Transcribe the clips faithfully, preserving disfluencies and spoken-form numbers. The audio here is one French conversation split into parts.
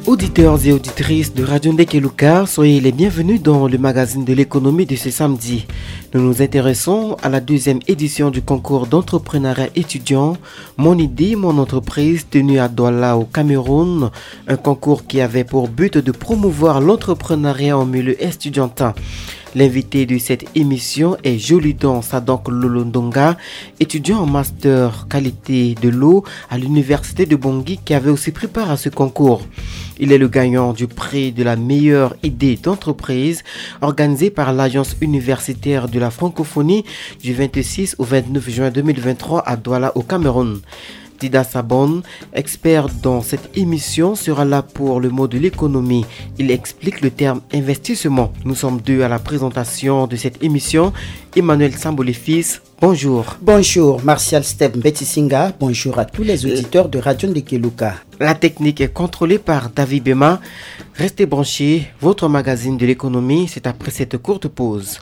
Auditeurs et auditrices de Radio Ndekeluka, soyez les bienvenus dans le magazine de l'économie de ce samedi. Nous nous intéressons à la deuxième édition du concours d'entrepreneuriat étudiant Mon idée, mon entreprise, tenu à Douala au Cameroun. Un concours qui avait pour but de promouvoir l'entrepreneuriat en milieu estudiantin. L'invité de cette émission est Jolidon Sadok Lolondonga, étudiant en master qualité de l'eau à l'université de Bangui qui avait aussi préparé à ce concours. Il est le gagnant du prix de la meilleure idée d'entreprise organisé par l'Agence universitaire de la francophonie du vingt-six au vingt-neuf juin deux mille vingt-trois à Douala au Cameroun. Dida Sabon, expert dans cette émission, sera là pour le mot de l'économie. Il explique le terme investissement. Nous sommes deux à la présentation de cette émission. Emmanuel Sambolé-Fils, bonjour. Bonjour, Martial Steb Mbetisinga. Bonjour à tous les auditeurs de Radio Ndekeluka. La technique est contrôlée par David Bema. Restez branchés, votre magazine de l'économie, c'est après cette courte pause.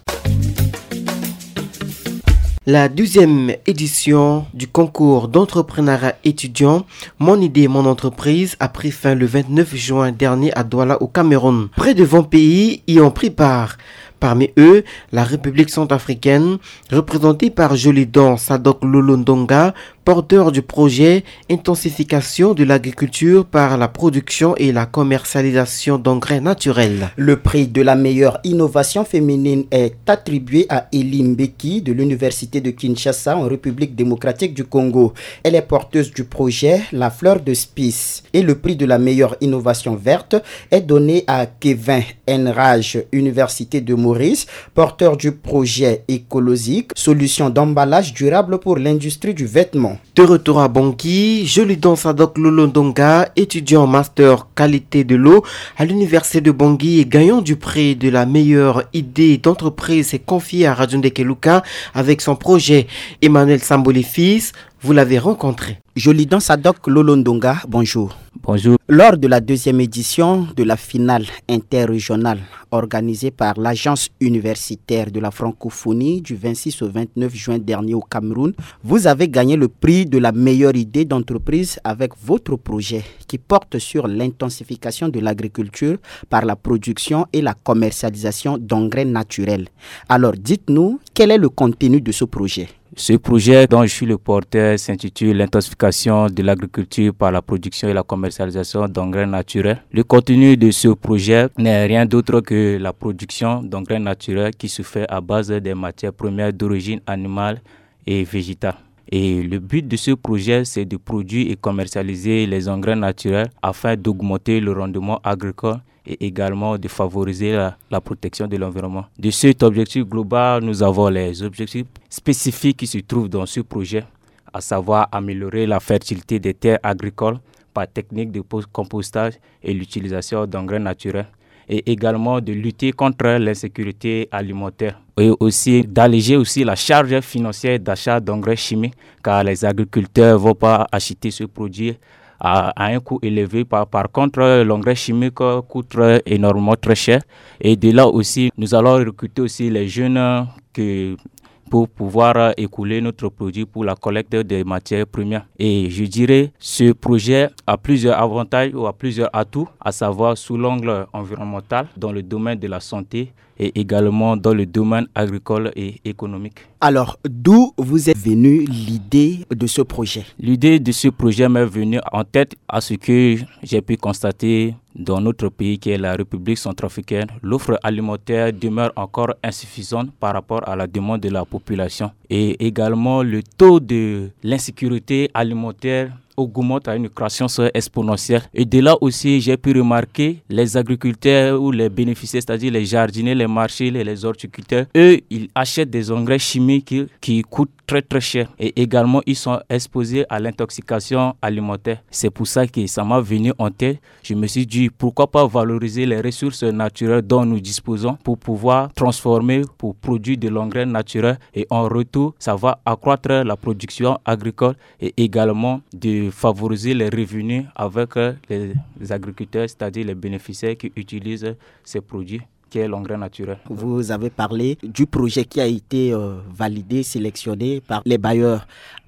La douzième édition du concours d'entrepreneuriat étudiant Mon idée, mon entreprise a pris fin le vingt-neuf juin dernier à Douala au Cameroun. Près de vingt pays y ont pris part. Parmi eux, la République centrafricaine, représentée par Jolidon Sadok Lolondonga, porteur du projet Intensification de l'agriculture par la production et la commercialisation d'engrais naturels. Le prix de la meilleure innovation féminine est attribué à Elie Mbeki de l'Université de Kinshasa en République démocratique du Congo. Elle est porteuse du projet La Fleur de Spice. Et le prix de la meilleure innovation verte est donné à Kevin Enrage, Université de Maurice, porteur du projet écologique Solutions d'emballage durable pour l'industrie du vêtement. De retour à Bangui, Jolidon Sadok Lolondonga, étudiant en master qualité de l'eau à l'université de Bangui et gagnant du prix de la meilleure idée d'entreprise, s'est confié à Radio Ndekeluka avec son projet. Emmanuel Sambolé-Fils, vous l'avez rencontré. Jolidon Sadok Lolondonga, bonjour. Bonjour. Lors de la deuxième édition de la finale interrégionale organisée par l'Agence universitaire de la francophonie du vingt-six au vingt-neuf juin dernier au Cameroun, vous avez gagné le prix de la meilleure idée d'entreprise avec votre projet qui porte sur l'intensification de l'agriculture par la production et la commercialisation d'engrais naturels. Alors dites-nous, quel est le contenu de ce projet ? Ce projet dont je suis le porteur s'intitule l'intensification de l'agriculture par la production et la commercialisation d'engrais naturels. Le contenu de ce projet n'est rien d'autre que la production d'engrais naturels qui se fait à base des matières premières d'origine animale et végétale. Et le but de ce projet, c'est de produire et commercialiser les engrais naturels afin d'augmenter le rendement agricole et également de favoriser la, la protection de l'environnement. De cet objectif global, nous avons les objectifs spécifiques qui se trouvent dans ce projet, à savoir améliorer la fertilité des terres agricoles par technique de compostage et l'utilisation d'engrais naturels, et également de lutter contre l'insécurité alimentaire et aussi d'alléger aussi la charge financière d'achat d'engrais chimiques, car les agriculteurs ne vont pas acheter ce produit à, à un coût élevé. Par, par contre, l'engrais chimique coûte énormément très cher. Et de là aussi, nous allons recruter aussi les jeunes que pour pouvoir écouler notre produit pour la collecte des matières premières. Et je dirais, ce projet a plusieurs avantages ou a plusieurs atouts, à savoir sous l'angle environnemental, dans le domaine de la santé et également dans le domaine agricole et économique. Alors, d'où vous est venue l'idée de ce projet ? L'idée de ce projet m'est venue en tête à ce que j'ai pu constater dans notre pays qui est la République centrafricaine. L'offre alimentaire demeure encore insuffisante par rapport à la demande de la population. Et également, le taux de l'insécurité alimentaire augmente à une croissance exponentielle. Et de là aussi, j'ai pu remarquer les agriculteurs ou les bénéficiaires, c'est-à-dire les jardiniers, les marchés, les horticulteurs, eux, ils achètent des engrais chimiques qui, qui coûtent très très cher. Et également, ils sont exposés à l'intoxication alimentaire. C'est pour ça que ça m'a venu en tête. Je me suis dit, pourquoi pas valoriser les ressources naturelles dont nous disposons pour pouvoir transformer, pour produire de l'engrais naturel. Et en retour, ça va accroître la production agricole et également de favoriser les revenus avec les agriculteurs, c'est-à-dire les bénéficiaires qui utilisent ces produits, qui est l'engrais naturel. Vous avez parlé du projet qui a été euh, validé, sélectionné par les bailleurs. Alors,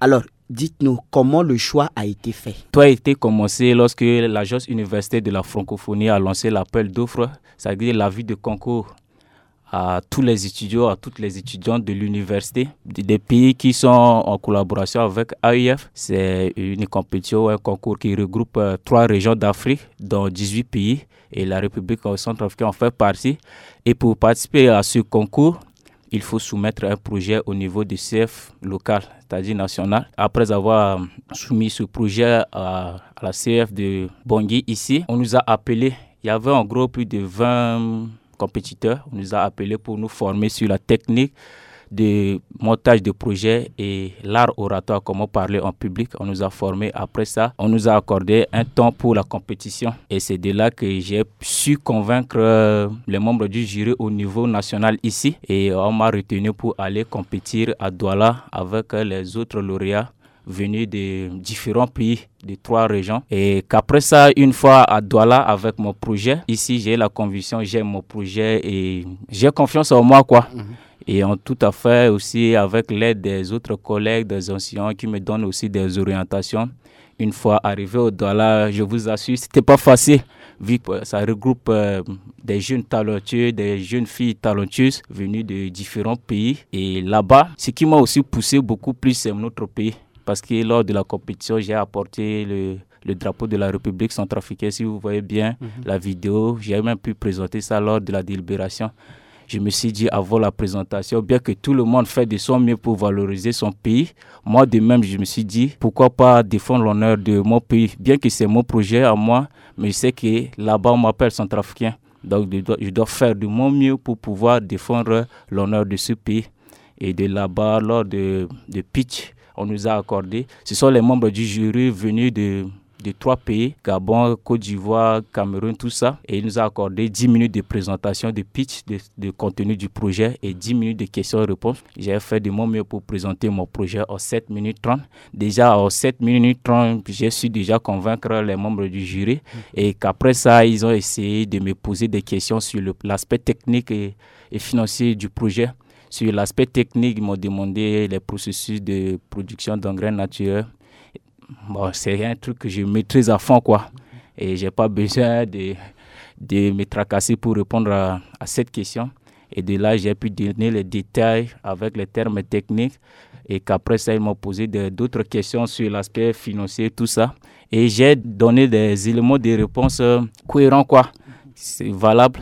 dites-nous comment le choix a été fait. Tout a été commencé lorsque l'Agence universitaire de la francophonie a lancé l'appel d'offres, c'est-à-dire l'avis de concours à tous les étudiants, à toutes les étudiantes de l'université, des pays qui sont en collaboration avec A I F. C'est une compétition, un concours qui regroupe euh, trois régions d'Afrique, dans dix-huit pays, et la République centrafricaine en fait partie. Et pour participer à ce concours, il faut soumettre un projet au niveau du C F local, c'est-à-dire national. Après avoir soumis ce projet à, à la C F de Bangui ici, on nous a appelés. Il y avait en gros plus de vingt compétiteurs. On nous a appelés pour nous former sur la technique de montage de projet et l'art oratoire, comment parler en public. On nous a formés. Après ça, on nous a accordé un temps pour la compétition. Et c'est de là que j'ai su convaincre les membres du jury au niveau national ici. Et on m'a retenu pour aller compétir à Douala avec les autres lauréats venus de différents pays, de trois régions. Et qu'après ça, une fois à Douala avec mon projet, ici j'ai la conviction, j'aime mon projet et j'ai confiance en moi, quoi. Mm-hmm. Et en tout à fait aussi avec l'aide des autres collègues, des anciens qui me donnent aussi des orientations. Une fois arrivé au Douala, je vous assure, c'était pas facile, vu que ça regroupe euh, des jeunes talentueux, des jeunes filles talentueuses venues de différents pays. Et là-bas, ce qui m'a aussi poussé beaucoup plus, c'est notre pays. Parce que lors de la compétition, j'ai apporté le, le drapeau de la République centrafricaine. Si vous voyez bien mm-hmm. la vidéo, j'ai même pu présenter ça lors de la délibération. Je me suis dit avant la présentation, bien que tout le monde fait de son mieux pour valoriser son pays, moi de même, je me suis dit, pourquoi pas défendre l'honneur de mon pays, bien que c'est mon projet à moi, mais je sais que là-bas, on m'appelle centrafricain. Donc, je dois, je dois faire de mon mieux pour pouvoir défendre l'honneur de ce pays. Et de là-bas, lors de, de pitch, on nous a accordé. Ce sont les membres du jury venus de, de trois pays, Gabon, Côte d'Ivoire, Cameroun, tout ça. Et il nous a accordé dix minutes de présentation, de pitch, de, de contenu du projet et dix minutes de questions-réponses. J'ai fait de mon mieux pour présenter mon projet en sept minutes trente. Déjà, en sept minutes trente, j'ai su déjà convaincre les membres du jury. Mmh. Et qu'après ça, ils ont essayé de me poser des questions sur le, l'aspect technique et, et financier du projet. Sur l'aspect technique, ils m'ont demandé les processus de production d'engrais naturels. Bon, c'est un truc que je maîtrise à fond, quoi. Et je n'ai pas besoin de, de me tracasser pour répondre à, à cette question. Et de là, j'ai pu donner les détails avec les termes techniques. Et qu'après ça, ils m'ont posé de, d'autres questions sur l'aspect financier, tout ça. Et j'ai donné des éléments de réponse cohérents, quoi. C'est valable.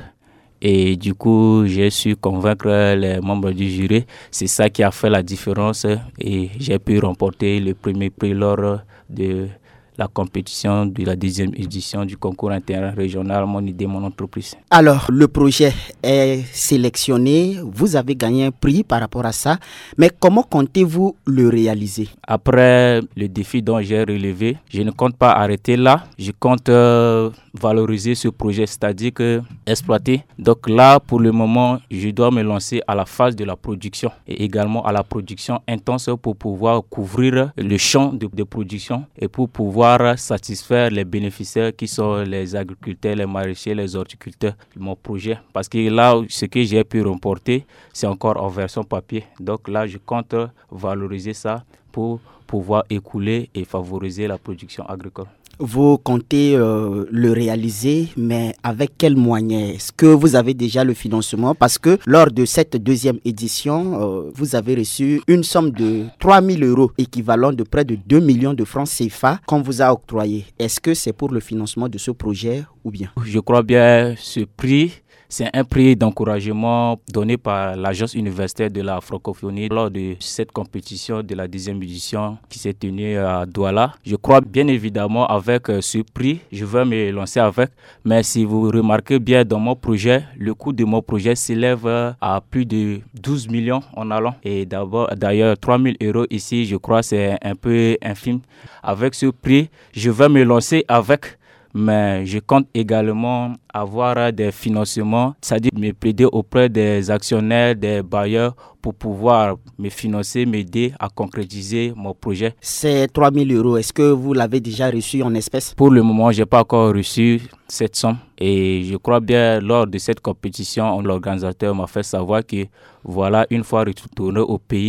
Et du coup, j'ai su convaincre les membres du jury. C'est ça qui a fait la différence. Et j'ai pu remporter le premier prix lors de la compétition de la deuxième édition du concours interrégional Mon idée, mon entreprise. Alors, le projet est sélectionné. Vous avez gagné un prix par rapport à ça. Mais comment comptez-vous le réaliser? Après le défi dont j'ai relevé, je ne compte pas arrêter là. Je compte euh, valoriser ce projet, c'est-à-dire que exploiter. Donc là, pour le moment, je dois me lancer à la phase de la production et également à la production intense pour pouvoir couvrir le champ de, de production et pour pouvoir satisfaire les bénéficiaires qui sont les agriculteurs, les maraîchers, les horticulteurs de mon projet. Parce que là, ce que j'ai pu remporter, c'est encore en version papier. Donc là, je compte valoriser ça pour pouvoir écouler et favoriser la production agricole. Vous comptez euh, le réaliser, mais avec quels moyens? Est-ce que vous avez déjà le financement? Parce que lors de cette deuxième édition, euh, vous avez reçu une somme de trois mille euros, équivalent de près de deux millions de francs C F A qu'on vous a octroyé. Est-ce que c'est pour le financement de ce projet ou bien? Je crois bien ce prix. C'est un prix d'encouragement donné par l'Agence universitaire de la francophonie lors de cette compétition de la deuxième édition qui s'est tenue à Douala. Je crois bien évidemment avec ce prix, je vais me lancer avec. Mais si vous remarquez bien dans mon projet, le coût de mon projet s'élève à plus de douze millions en allant. Et d'abord, d'ailleurs, trois mille euros ici, je crois c'est un peu infime. Avec ce prix, je vais me lancer avec. Mais je compte également avoir des financements, c'est-à-dire me plaider auprès des actionnaires, des bailleurs pour pouvoir me financer, m'aider à concrétiser mon projet. Ces trois mille euros, est-ce que vous l'avez déjà reçu en espèces? Pour le moment, je n'ai pas encore reçu cette somme. Et je crois bien, lors de cette compétition, l'organisateur m'a fait savoir que, voilà, une fois retourné au pays,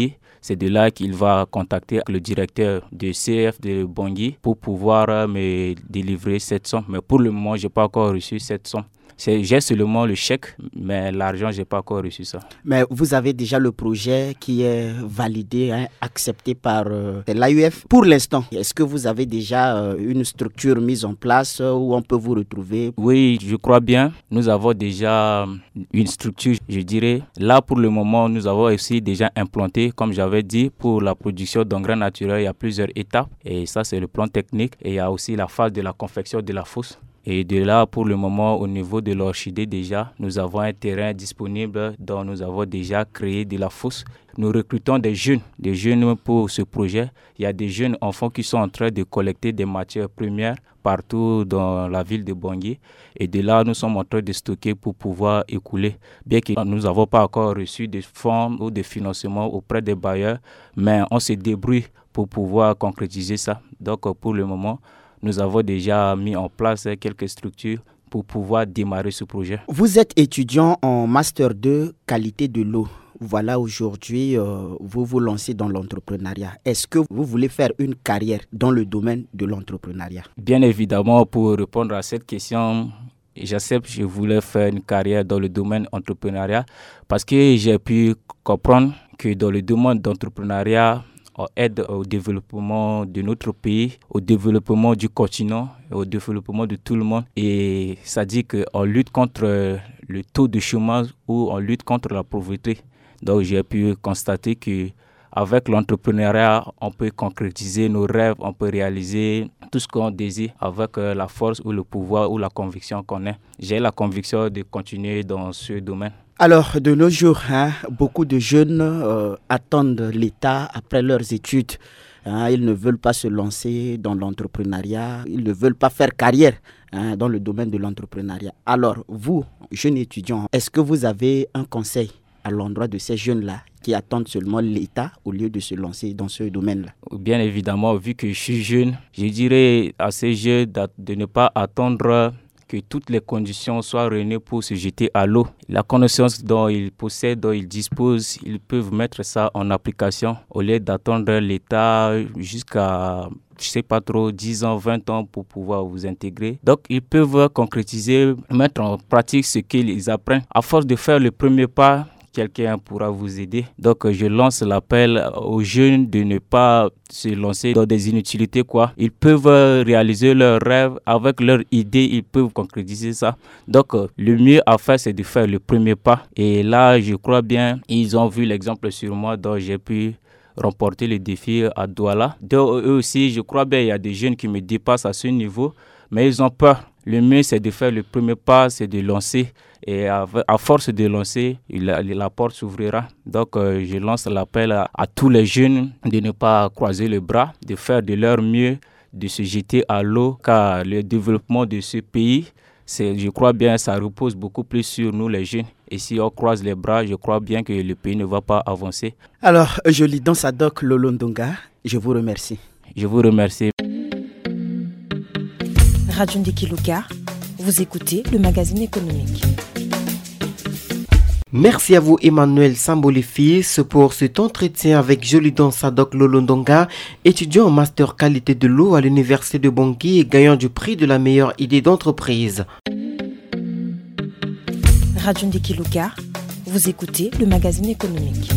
C'est de là qu'il va contacter le directeur de C F de Bangui pour pouvoir me délivrer cette somme. Mais pour le moment, je n'ai pas encore reçu cette somme. C'est, j'ai seulement le chèque, mais l'argent, je n'ai pas encore reçu ça. Mais vous avez déjà le projet qui est validé, hein, accepté par euh, l'A U F. Pour l'instant, est-ce que vous avez déjà euh, une structure mise en place euh, où on peut vous retrouver? Oui, je crois bien. Nous avons déjà une structure, je dirais. Là, pour le moment, nous avons aussi déjà implanté, comme j'avais dit, pour la production d'engrais naturels, il y a plusieurs étapes. Et ça, c'est le plan technique. Et il y a aussi la phase de la confection de la fosse. Et de là, pour le moment, au niveau de l'orchidée déjà, nous avons un terrain disponible dont nous avons déjà créé de la fosse. Nous recrutons des jeunes, des jeunes pour ce projet. Il y a des jeunes enfants qui sont en train de collecter des matières premières partout dans la ville de Bangui. Et de là, nous sommes en train de stocker pour pouvoir écouler. Bien que nous n'avons pas encore reçu de fonds ou de financement auprès des bailleurs, mais on se débrouille pour pouvoir concrétiser ça. Donc, pour le moment, nous avons déjà mis en place quelques structures pour pouvoir démarrer ce projet. Vous êtes étudiant en Master deux qualité de l'eau. Voilà, aujourd'hui, euh, vous vous lancez dans l'entrepreneuriat. Est-ce que vous voulez faire une carrière dans le domaine de l'entrepreneuriat? Bien évidemment, pour répondre à cette question, j'accepte, je voulais faire une carrière dans le domaine entrepreneuriat parce que j'ai pu comprendre que dans le domaine d'entrepreneuriat, on aide au développement de notre pays, au développement du continent, au développement de tout le monde. Et ça dit qu'on lutte contre le taux de chômage ou on lutte contre la pauvreté. Donc j'ai pu constater qu'avec l'entrepreneuriat, on peut concrétiser nos rêves, on peut réaliser tout ce qu'on désire avec la force ou le pouvoir ou la conviction qu'on a. J'ai la conviction de continuer dans ce domaine. Alors, de nos jours, hein, beaucoup de jeunes euh, attendent l'État après leurs études. Hein, ils ne veulent pas se lancer dans l'entrepreneuriat, ils ne veulent pas faire carrière hein, dans le domaine de l'entrepreneuriat. Alors, vous, jeunes étudiants, est-ce que vous avez un conseil à l'endroit de ces jeunes-là qui attendent seulement l'État au lieu de se lancer dans ce domaine-là? Bien évidemment, vu que je suis jeune, je dirais à ces jeunes de ne pas attendre que toutes les conditions soient réunies pour se jeter à l'eau. La connaissance dont ils possèdent, dont ils disposent, ils peuvent mettre ça en application au lieu d'attendre l'État jusqu'à, je sais pas trop, dix ans, vingt ans pour pouvoir vous intégrer. Donc, ils peuvent concrétiser, mettre en pratique ce qu'ils apprennent. À force de faire le premier pas, quelqu'un pourra vous aider. Donc, je lance l'appel aux jeunes de ne pas se lancer dans des inutilités, quoi. Ils peuvent réaliser leurs rêves avec leurs idées, ils peuvent concrétiser ça. Donc, le mieux à faire, c'est de faire le premier pas. Et là, je crois bien, ils ont vu l'exemple sur moi, dont j'ai pu remporter le défi à Douala. Donc, eux aussi, je crois bien, il y a des jeunes qui me dépassent à ce niveau, mais ils ont peur. Le mieux, c'est de faire le premier pas, c'est de lancer. Et à, à force de lancer, la, la porte s'ouvrira. Donc, euh, je lance l'appel à, à tous les jeunes de ne pas croiser les bras, de faire de leur mieux, de se jeter à l'eau, car le développement de ce pays, c'est, je crois bien, ça repose beaucoup plus sur nous, les jeunes. Et si on croise les bras, je crois bien que le pays ne va pas avancer. Alors, je lis dans Sadok Lolo Ndonga. Je vous remercie. Je vous remercie. Radio Ndekeluka, vous écoutez le magazine économique. Merci à vous Emmanuel Sambolifis pour cet entretien avec Jolidon Sadok Lolo Ndonga, étudiant en master qualité de l'eau à l'université de Bangui et gagnant du prix de la meilleure idée d'entreprise. Radio Ndekeluka, vous écoutez le magazine économique.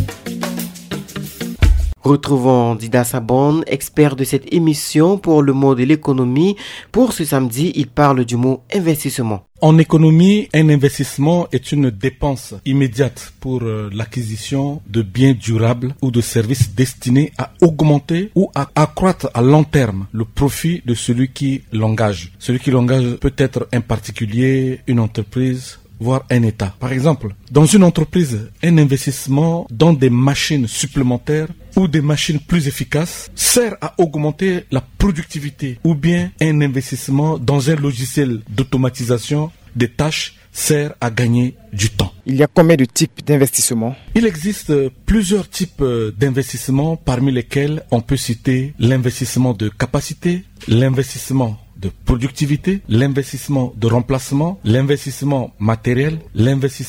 Retrouvons Dida Sabon, expert de cette émission pour le mot de l'économie. Pour ce samedi, il parle du mot investissement. En économie, un investissement est une dépense immédiate pour euh, l'acquisition de biens durables ou de services destinés à augmenter ou à accroître à long terme le profit de celui qui l'engage. Celui qui l'engage peut être un particulier, une entreprise, voire un État. Par exemple, dans une entreprise, un investissement dans des machines supplémentaires ou des machines plus efficaces sert à augmenter la productivité, ou bien un investissement dans un logiciel d'automatisation des tâches sert à gagner du temps. Il y a combien de types d'investissements? Il existe plusieurs types d'investissements, parmi lesquels on peut citer l'investissement de capacité, l'investissement de productivité, l'investissement de remplacement, l'investissement matériel, l'investissement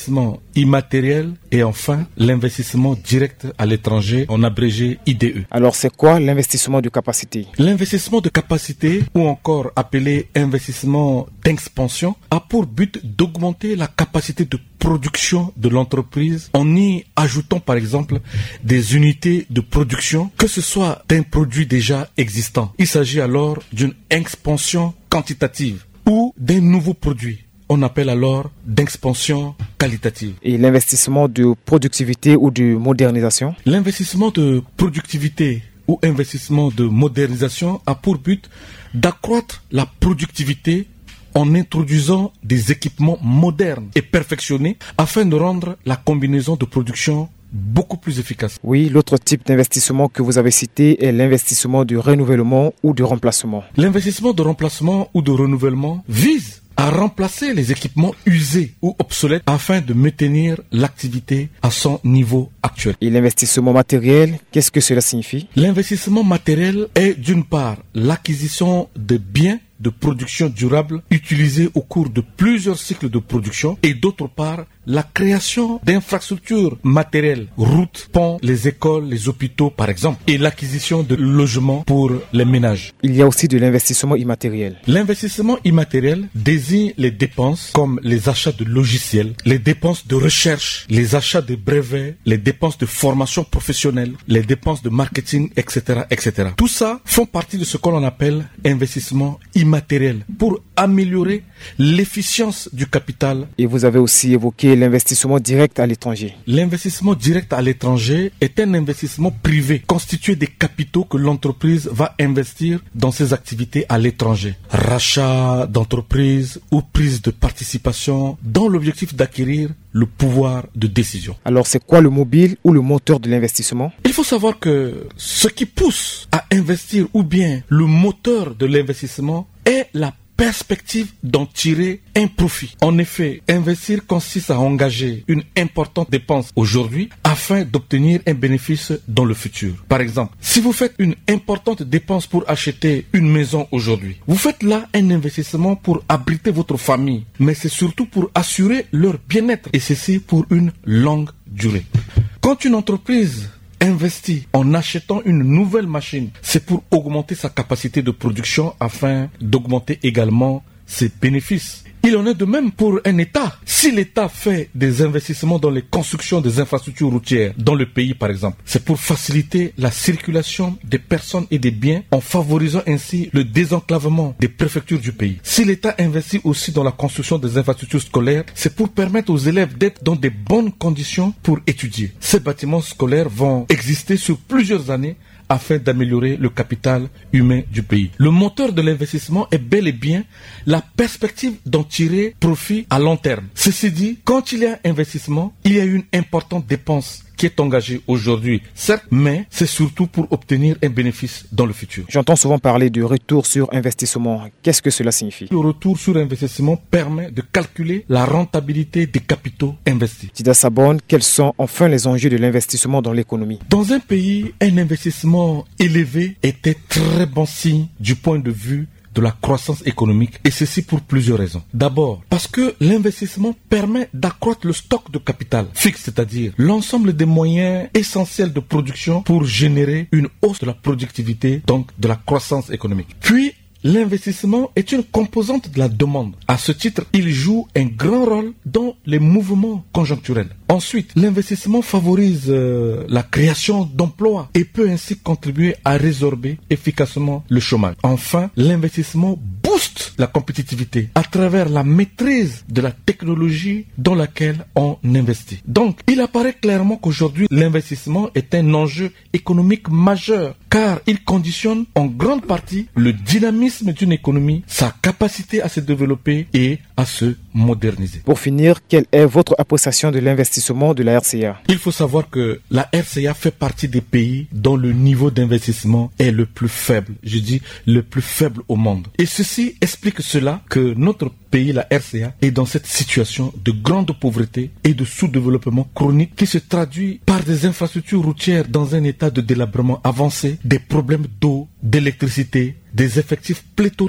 immatériel et enfin l'investissement direct à l'étranger, en abrégé I D E. Alors c'est quoi l'investissement de capacité? L'investissement de capacité, ou encore appelé investissement d'expansion, a pour but d'augmenter la capacité de production de l'entreprise en y ajoutant par exemple des unités de production, que ce soit d'un produit déjà existant. Il s'agit alors d'une expansion quantitative ou d'un nouveau produit. On appelle alors d'expansion qualitative. Et l'investissement de productivité ou de modernisation? L'investissement de productivité ou investissement de modernisation a pour but d'accroître la productivité en introduisant des équipements modernes et perfectionnés afin de rendre la combinaison de production beaucoup plus efficace. Oui, l'autre type d'investissement que vous avez cité est l'investissement de renouvellement ou de remplacement. L'investissement de remplacement ou de renouvellement vise à remplacer les équipements usés ou obsolètes afin de maintenir l'activité à son niveau actuel. Et l'investissement matériel, qu'est-ce que cela signifie? L'investissement matériel est d'une part l'acquisition de biens de production durable utilisés au cours de plusieurs cycles de production et d'autre part la création d'infrastructures matérielles, routes, ponts, les écoles, les hôpitaux par exemple, et l'acquisition de logements pour les ménages. Il y a aussi de l'investissement immatériel. L'investissement immatériel désigne les dépenses comme les achats de logiciels, les dépenses de recherche, les achats de brevets, les dépenses de formation professionnelle, les dépenses de marketing, et cetera, et cetera. Tout ça font partie de ce que l'on appelle investissement immatériel pour améliorer l'efficience du capital. Et vous avez aussi évoqué l'investissement direct à l'étranger. L'investissement direct à l'étranger est un investissement privé constitué des capitaux que l'entreprise va investir dans ses activités à l'étranger. Rachat d'entreprise ou prise de participation dans l'objectif d'acquérir le pouvoir de décision. Alors c'est quoi le mobile ou le moteur de l'investissement? Il faut savoir que ce qui pousse à investir ou bien le moteur de l'investissement est la perspective d'en tirer un profit. En effet, investir consiste à engager une importante dépense aujourd'hui afin d'obtenir un bénéfice dans le futur. Par exemple, si vous faites une importante dépense pour acheter une maison aujourd'hui, vous faites là un investissement pour abriter votre famille, mais c'est surtout pour assurer leur bien-être et ceci pour une longue durée. Quand une entreprise investit en achetant une nouvelle machine, c'est pour augmenter sa capacité de production afin d'augmenter également ses bénéfices. Il en est de même pour un État. Si l'État fait des investissements dans les constructions des infrastructures routières dans le pays par exemple, c'est pour faciliter la circulation des personnes et des biens en favorisant ainsi le désenclavement des préfectures du pays. Si l'État investit aussi dans la construction des infrastructures scolaires, c'est pour permettre aux élèves d'être dans des bonnes conditions pour étudier. Ces bâtiments scolaires vont exister sur plusieurs années afin d'améliorer le capital humain du pays. Le moteur de l'investissement est bel et bien la perspective d'en tirer profit à long terme. Ceci dit, quand il y a investissement, il y a une importante dépense qui est engagée aujourd'hui, certes, mais c'est surtout pour obtenir un bénéfice dans le futur. J'entends souvent parler de retour sur investissement. Qu'est-ce que cela signifie? Le retour sur investissement permet de calculer la rentabilité des capitaux investis. Dida Sabone, quels sont enfin les enjeux de l'investissement dans l'économie? Dans un pays, un investissement élevé est un très bon signe du point de vue de la croissance économique, et ceci pour plusieurs raisons. D'abord, parce que l'investissement permet d'accroître le stock de capital fixe, c'est-à-dire l'ensemble des moyens essentiels de production pour générer une hausse de la productivité, donc de la croissance économique. Puis, l'investissement est une composante de la demande. À ce titre, il joue un grand rôle dans les mouvements conjoncturels. Ensuite, l'investissement favorise euh, la création d'emplois et peut ainsi contribuer à résorber efficacement le chômage. Enfin, l'investissement booste la compétitivité à travers la maîtrise de la technologie dans laquelle on investit. Donc, il apparaît clairement qu'aujourd'hui, l'investissement est un enjeu économique majeur car il conditionne en grande partie le dynamisme d'une économie, sa capacité à se développer et à se moderniser. Pour finir, quelle est votre appréciation de l'investissement de la R C A? Il faut savoir que la R C A fait partie des pays dont le niveau d'investissement est le plus faible. Je dis le plus faible au monde. Et ceci explique cela que notre pays, la R C A, est dans cette situation de grande pauvreté et de sous-développement chronique qui se traduit par des infrastructures routières dans un état de délabrement avancé, des problèmes d'eau, d'électricité, des effectifs pléthoriques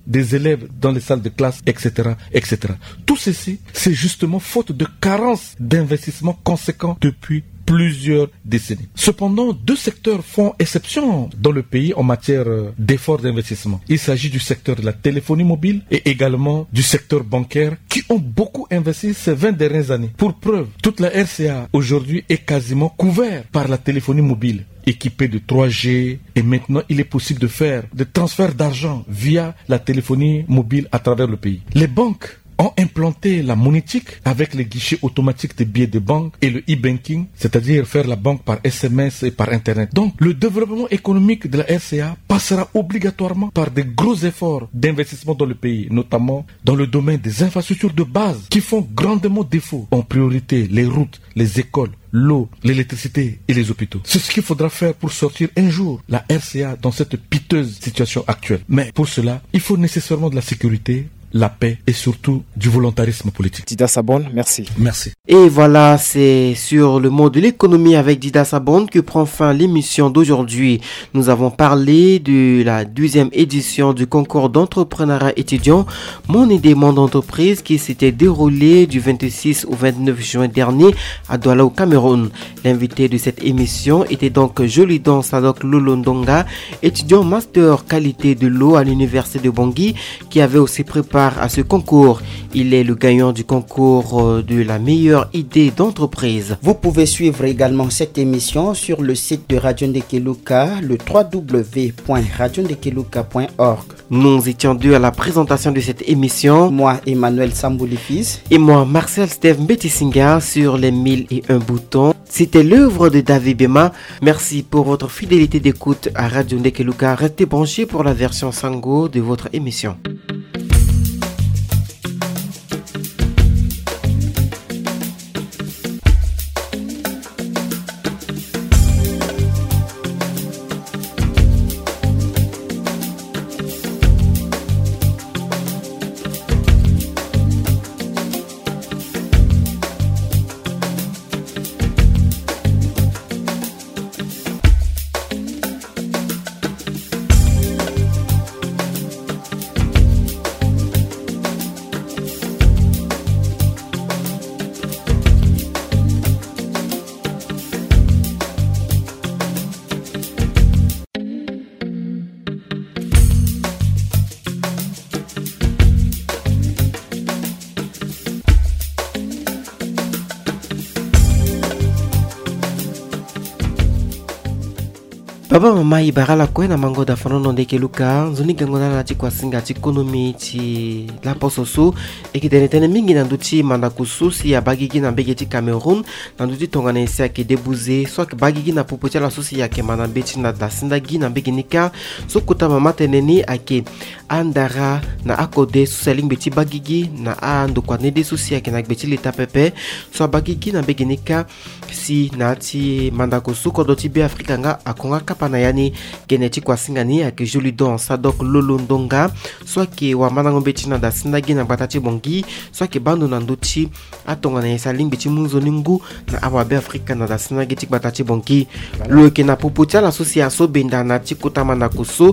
des élèves dans les salles de classe, et cetera, et cetera. Tout ceci, c'est justement faute de carence d'investissement conséquent depuis plusieurs décennies. Cependant, deux secteurs font exception dans le pays en matière d'efforts d'investissement. Il s'agit du secteur de la téléphonie mobile et également du secteur bancaire qui ont beaucoup investi ces vingt dernières années. Pour preuve, toute la R C A aujourd'hui est quasiment couverte par la téléphonie mobile, équipée de trois G, et maintenant il est possible de faire des transferts d'argent via la téléphonie mobile à travers le pays. Les banques ont implanté la monétique avec les guichets automatiques des billets de banque et le e-banking, c'est-à-dire faire la banque par S M S et par Internet. Donc, le développement économique de la R C A passera obligatoirement par des gros efforts d'investissement dans le pays, notamment dans le domaine des infrastructures de base qui font grandement défaut. En priorité, les routes, les écoles, l'eau, l'électricité et les hôpitaux. C'est ce qu'il faudra faire pour sortir un jour la R C A dans cette piteuse situation actuelle. Mais pour cela, il faut nécessairement de la sécurité, la paix et surtout du volontarisme politique. Dida Sabon, merci. Merci. Et voilà, c'est sur le mot de l'économie avec Dida Sabon que prend fin l'émission d'aujourd'hui. Nous avons parlé de la deuxième édition du concours d'entrepreneuriat étudiant Mon idée, mon entreprise qui s'était déroulé du vingt-six au vingt-neuf juin dernier à Douala au Cameroun. L'invité de cette émission était donc Jolidon Sadok Lolondonga, étudiant master qualité de l'eau à l'université de Bangui qui avait aussi préparé à ce concours. Il est le gagnant du concours de la meilleure idée d'entreprise. Vous pouvez suivre également cette émission sur le site de Radio Ndekeluka, le w w w point radio ndekeluka point org. Nous étions deux à la présentation de cette émission. Moi, Emmanuel Samboulifis. Et moi, Marcel Steve Mbetisinga sur les mille et un boutons. C'était l'œuvre de David Bema. Merci pour votre fidélité d'écoute à Radio Ndekeluka. Restez branchés pour la version Sango de votre émission. Baba mama ibarala kwena mango da fanono ndeke luka zuni gangona na chikwa singa chikonomi chi la pososo ekitene tene mingi na nduti manda kususi ya bagigi na mbege Cameroun na nduti tongana isia ke debuze so ke bagigi na popotia la susi ya ke mana beti na dasinda gi na mbege nika so kuta mama teneni ake andara na akode suseling beti bagigi na ando kwa nede susi ya ke na beti leta pepe so bagigi na mbege nika si na ti manda kusu kodoti be Afrika nga akonga kapa na yani geneti kwa singani ya ke Jolidon Sadok Lolondonga soit ke wa manango beti na dasinda gi na batati bongi soit ke bando na nduti atonga na esaling beti munzo ningu na awa be Afrika na dasinda gi tik batati bongi lo ke na popotia la association benda na tikuta manda kusu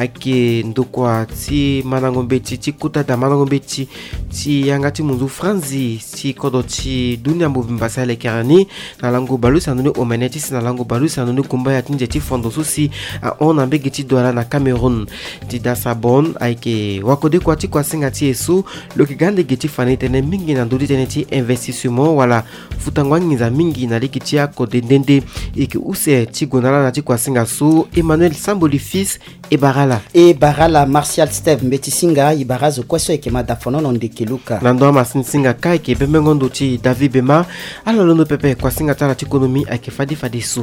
ake ndokwa ti manango beti tikuta da manango beti ti yangati munzu franzi ti kodoti dunia mbumba sale karani na lango balu sanuni omeneti na lango balu sanuni kumba ya tinje ti fondo susi a on ambege ti Douala na Cameroun ti da sabon aike wakode kwa ti kwa singa ti esu lo ki gande geti fane tene mingi na ndodi tene ti investissement wala futangwa ngiza mingi na liki ti akode ndende eke use ti gonala na ti kwa singa su Emmanuel Samboli fils e barala e barala Martial Steve Mbetisinga ibarazo kwaso eke madafono no ndekeluka na ndo masin singa kai ke bemengo ndo ti David Bema ala lono pepe kwa singa tala ti ekonomi ake fadi fadi su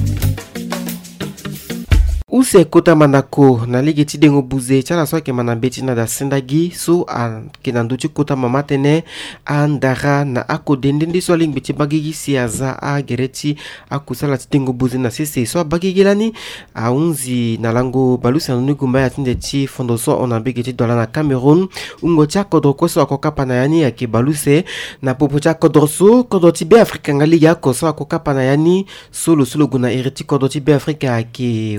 Use kota manako na ligi ti dengo buze chala so ke mana beti na da sendagi so a ke na nduti kota mama tene andara na akode ndende so ling beti bagigi si aza a gereti akusala ti dengo buze na sese so bagigi lani a unzi na lango balusa nunu kumba ya tinde ti fondo so ona begi ti Douala na Cameroun ungo tia kodro koso akokapa na yani ya ke baluse na popo tia kodro so kodro ti be Afrika ngali ya koso akokapa na yani solo solo guna eriti kodro ti be Afrika ke wa mana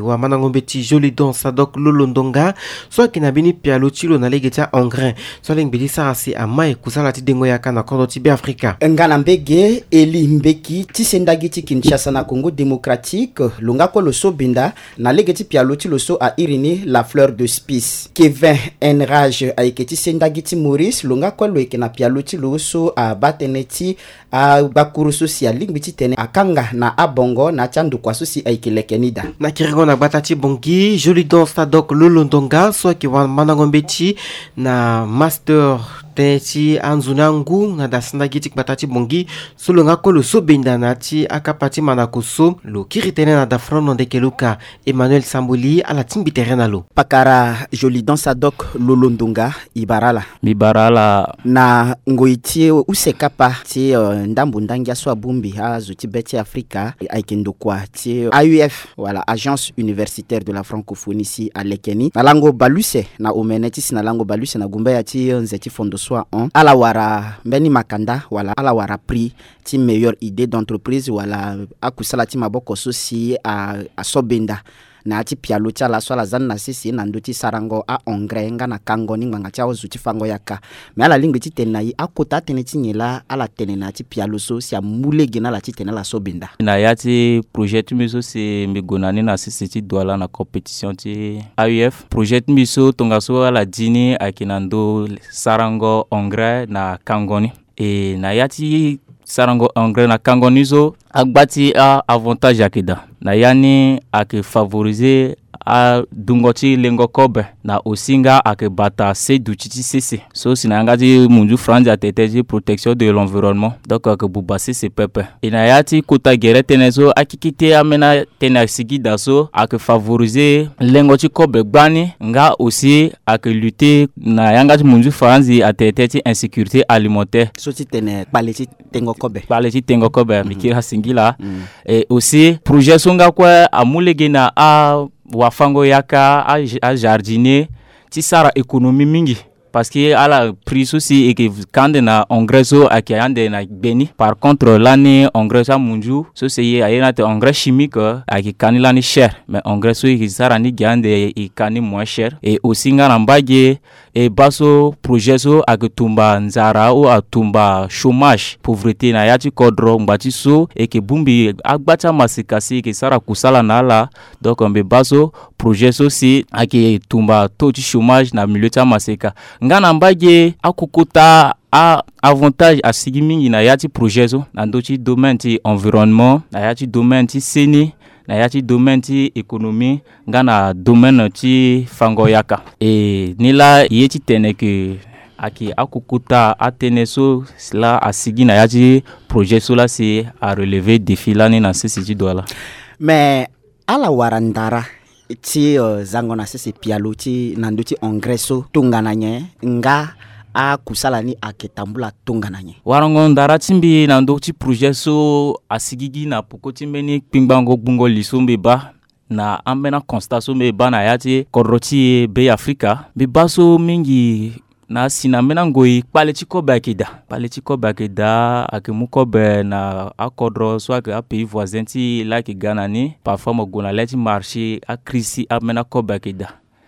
ngombeti Jolidon Sadok Lolondonga soit kinabini pialo chilo na legetia engrais soit lengbeli sarasi amai kusala ti dengo yaka na kondo ti Afrika ngana mbege eli mbeki ti sendagi ti Kinshasa na Congo démocratique longa ko loso binda na legeti pialo ti loso a irini la fleur de spice Kevin Enrage a eketi sendagi ti Maurice longa ko lo ekena pialo ti loso a bateneti a bakuru social lingbi ti tene akanga na abongo na chandu kwa susi a ikelekenida na kiringo na batati bongi Jolidon Sadok Lolondonga soit ki wan manangombeti na master Teti Anzunangu na dasanda gitik batati bongi solo nga ko lo sobenda na ti akapati manakoso lo kiritene na dafron de keluka Emmanuel Samboli ala timbi terena lo pakara Jolidon Sadok Lolondonga ibarala Bibarala na ngoiti usekapa ti uh, ndambu ndangia so bumbi ha zuti beti Afrika aikendo kwa ti A U F voilà agence universitaire de la francophonie ici à Lekeni na lango baluse na omeneti na lango baluse na gumba ya ti nzeti fondo soit on ala wara mbeni makanda wala ala wara prix ti meilleure idée d'entreprise wala akusala ti maboko sosi a, a sobenda na ati pialo tia la swala zan na sisi na ndoti sarango a engrais nga na kango ni nganga tia ozuti fango yaka me ala lingbi ti tenai akota tene ti nyela ala tene na ti pialo so si amule gena la ti tene la sobenda na yati projet miso si migonani na sisi ti douala na compétition ti A U F projet miso tonga so ala dini akinando sarango engrais na kangoni e na yati sarango engrais na kangoni so agbati a avantage akida na yani ake favoriser a dungoti lengo kobe na osinga ake bata se duchiti sese so sinanga ti munju franja ateteji protection de l'environnement donc ake bubasi se pepe inayati kota gere tenezo akikite amena tena sigida so ake favoriser lengo ti kobe gbani nga aussi ake lutter na yanga ti munju franzi ateteji insécurité alimentaire so ti tene paleti tengo kobe paleti tengo kobe mm-hmm. mikira singila mm. et aussi projet songa kwa amulege na a wafango yaka a, a jardinier ti sara économie mingi parce que ala prix aussi et que quand na engrais so akiyande na beni par contre l'année engrais sa munju so c'est ayena te engrais chimique aki kanila ni cher mais engrais so ki sara ni gande e kani moins cher et aussi ngana mbage et baso projet so akutumba nzara ou atumba chômage pauvreté na yati kodro mbati so et que bumbi agbata masikasi ke sara kusala na la donc mbe baso projet so si aki tumba taux de chômage na milieu ta masika ngana mbage akukuta a avantage a sigi mingi na yati projet so na ndoti domaine ti environnement na yati domaine ti seni na yati domaine ti économie ngana domaine ti fango yaka e nila yeti tene ke aki akukuta atene so la asigi na yati projet so la si a relever défi la ni na sisi ti douala mais ala warandara ti uh, zango na sisi pialo ti nando ti engrais so tongana nye nga a kusala ni aketambula tongana nye warango ndara timbi nando ti projet so asigigi na poko timbeni pingbango bungo lisombe ba na ambena constat me ba na yati koroti be Afrika be baso mingi na sina mena ngoi paleti ko bakida paleti ko bakida akemu ko be na akodro so ak a pays voisin ti la ki Ghana ni parfois mo gona leti marché a krisi amena ko bakida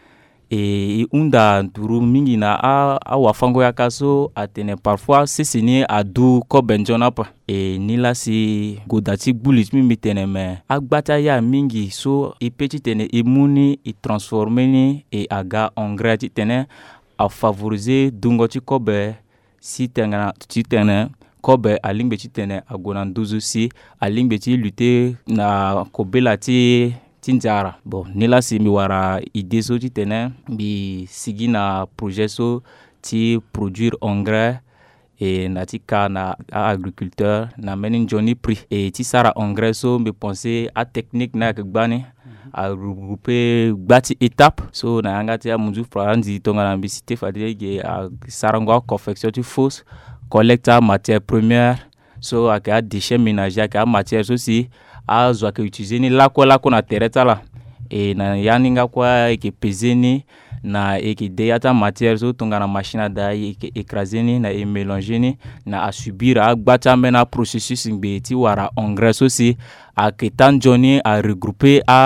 e unda nturu mingi na a, a wafango ya kaso atene parfois sesini adu ko benjona pa e nila si godati bulit mi mitene me agbata ya mingi so e petit tene imuni e transformer ni e aga engrais ti tene a favoriser dungo ti kobe si tengana ti tene kobe alingbe ti tene agona nduzu si alingbe ti lutter na kobela ti tinjara bon nila si mi wara idée so ti tene bi sigi na projet so ti produire engrais et na ti ka na agriculteur na meni Johnny prix et ti sara engrais so me penser à technique na gbani a regrouper gbati étape so na yanga ti amunju franzi tonga na bisite fadege a sarango confection ti fausse collecte matière première so a ka déchets ménagers ka matière so si a zo ka utiliser ni la ko la ko na tereta la e na yaninga kwa e ke peseni na e ke deyata matière so tonga na machine da e ke écraser ni na e mélanger ni na a subir a gbata mena processus ngbe ti wara engrais so si a ke tan joni a regrouper a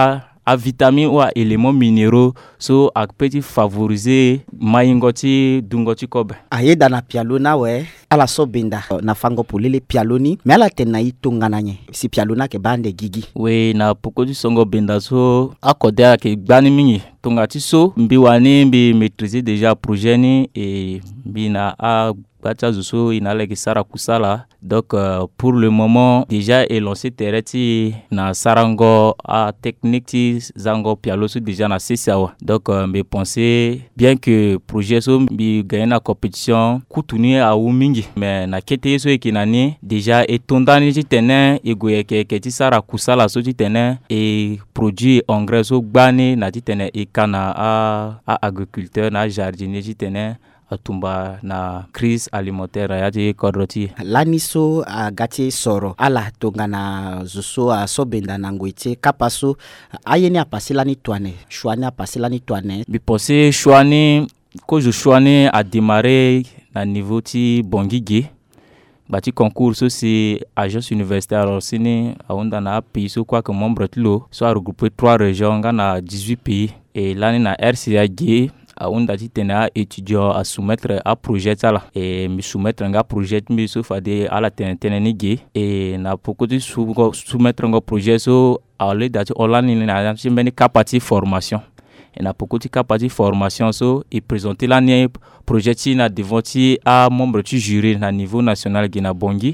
à vitamines ou à éléments minéraux so a petit favoriser mayingoti dungoti kobe ayeda na pialona we ala so benda na fango polele pialoni mais ala tenai tungananye si pialona ke bande gigi we na pokoti songo benda so akoda ke gbani mingi tungati so mbiwani mbi maîtriser déjà projet ni et bina a Bacha Zuso inale Sara Kusala. Donc euh, pour le moment déjà est lancé tereti na sarango a technique ti zango pialosu déjà na sesiawa. Donc euh, me penser bien que projet so bi gagner na compétition kutuni a umingi mais na kete so ekinani déjà est tondani ti tenen e goyeke ke ti Sara Kusala so ti tenen et produit engrais so gbani na ti tenen e kana a, a agriculteur na jardinier ti tenen atumba na crise alimentaire yati kodroti laniso agati soro ala tongana zuso a sobenda na ngoite kapaso ayeni apasila ni toane chouani apasila ni toane bi pensé chouani ko je chouani a démarré na niveau ti bongigi bati concours so c'est agence universitaire alors sini aunda na pays so quoi que membre tlo so a regroupé trois régions ngana dix-huit pays et l'année na R C A G aunda ti tena étudiant à soumettre à projet ça et me soumettre un projet mi so fade ala tena ni ge et na poko ti soumettre un projet so ale dati online na ti meni capacité formation et na poko ti capacité formation so et présenter la ni projet ti na devant ti a membre ti jury na niveau national ge na bongi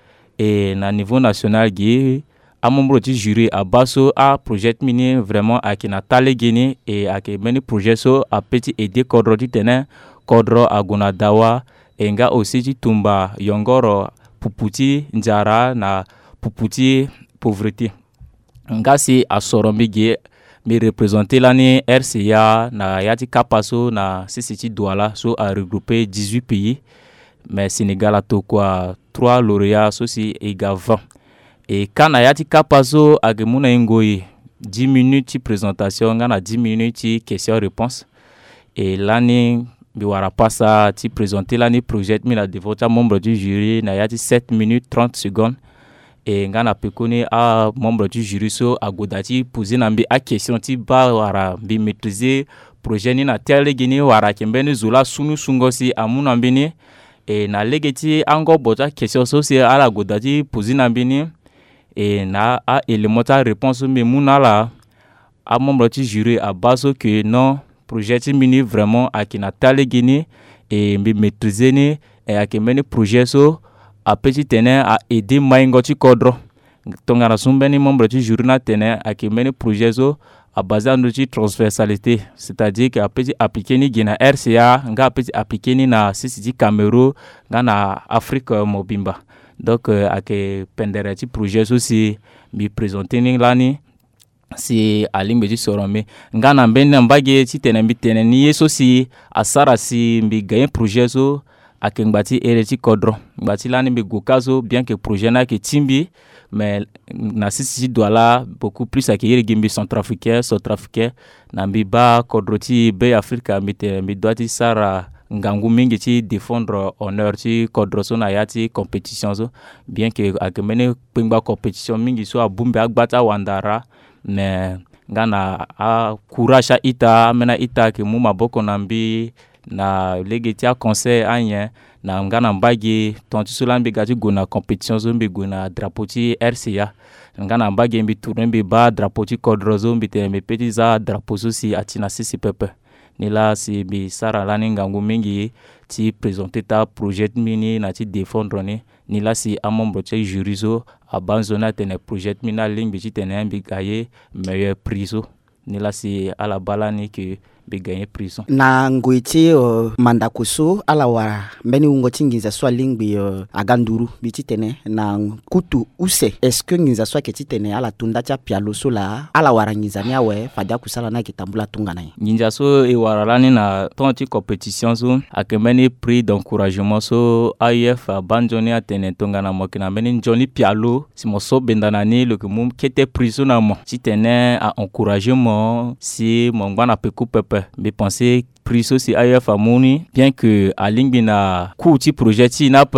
et na niveau national ge a membre du jury à basso a projet mini vraiment à qui na tale geni et à qui meni projet so a petit aider kodro di tenen kodro a gonadawa et nga aussi ti tumba yongoro puputi njara na puputi pauvreté nga si a sorombi ge me représenter l'année R C A na yati kapaso na sisiti douala so a regroupé dix-huit pays mais Sénégal a to quoi trois lauréats so si égal vingt. Et quand ayati kapazo agemuna ingoi dix minutes de présentation ngana dix minutes de questions réponses et l'année biwara passa ti présenter l'année projet mi la devota membre du jury na yati sept minutes trente secondes et ngana pekoni a membre du jury so agodati poser nambi a question ti ba wara bi maîtriser projet ni na tele gini wara kembeni zula sunu sungosi amuna mbini et na legeti ango bota question so c'est ala godati poser nambini et na a élémentaire réponse mais muna la a membre du jury à base que non projet ti mini vraiment à qui na tale gini et me maîtriser ni et à qui meni projet so a petit tenen à aider maingo ti kodro tongana sumbeni membre du jury na tenen à qui meni projet so à base de ti transversalité c'est-à-dire que a petit appliquer ni gina R C A nga petit appliquer ni na sisi Cameroun nga na Afrique mobimba. Donc euh, à que pendere ti projet aussi mi présenter ni lani si alimbe ti sorome ngana mbene mbage ti tene mi tene ni yeso si asara si mi gagne projet so a ke ngbati ere ti kodro ngbati lani mi gokazo bien que projet na ke timbi mais na sisi douala beaucoup plus à que yere gimbi centrafricain centrafricain na mi ba kodro ti be Africa mi te mi doiti sara ngangu mingi ti défendre honneur ti kodro so na yati compétition so bien que akemene pengba compétition mingi so abumbe agbata wandara ne ngana a courage ita mena ita ke mu maboko nambi na legeti a conseil anya na ngana mbagi tonti so lambi gati gona compétition so mbi gona drapeau ti R C A ngana mbagi mbi tourner mbi ba drapeau ti kodro so mbi te mbi petit za drapeau so si atina sisi pepe ni la si bi sara lani ngangu mingi ti présenter ta projet mini na ti défendre ni ni la si a membre ti jury so a banzona tene projet mina ligne ti tene bi gaye meilleur prix so ni la si ala balani que bi gagner prix so na ngoiti uh, mandakuso ala wara mbeni ungoti nginza swa lingbi uh, aganduru biti tene na kutu use est-ce que nginza swa keti tene ala tunda cha pialo so la ala wara nginza ni awe fadia kusala na kitambula tunga na nginza so e wara lani na tonti compétition so akemeni prix d'encouragement so A I F banjoni atene tunga na mokina mbeni njoni pialo si moso bendana ni le que mum kete prix so na mo ti tene a encouragement si mongwana peku pepe me penser prix aussi A I F amoni bien que a lingbi na ku ti projet ti na pa